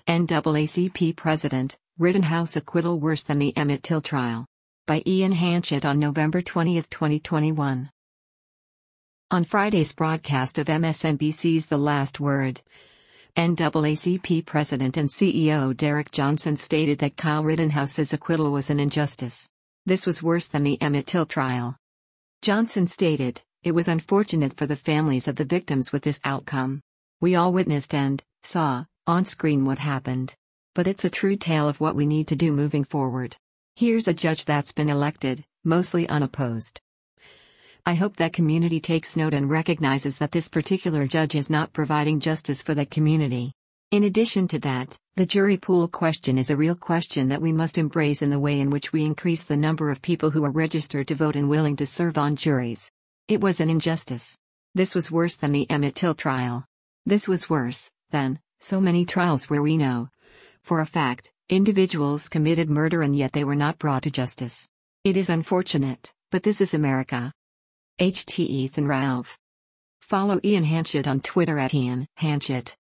NAACP President, Rittenhouse acquittal worse than the Emmett Till trial. By Ian Hanchett on November 20, 2021. On Friday's broadcast of MSNBC's The Last Word, NAACP President and CEO Derek Johnson stated that Kyle Rittenhouse's acquittal was an injustice. This was worse than the Emmett Till trial. Johnson stated, "It was unfortunate for the families of the victims with this outcome. We all witnessed and saw, on screen, what happened. But it's a true tale of what we need to do moving forward. Here's a judge that's been elected, mostly unopposed. I hope that community takes note and recognizes that this particular judge is not providing justice for that community. In addition to that, the jury pool question is a real question that we must embrace in the way in which we increase the number of people who are registered to vote and willing to serve on juries. It was an injustice. This was worse than the Emmett Till trial. This was worse than so many trials where we know, for a fact, individuals committed murder and yet they were not brought to justice. It is unfortunate, but this is America." Ethan Ralph. Follow Ian Hanchett on Twitter @Ian Hanchett.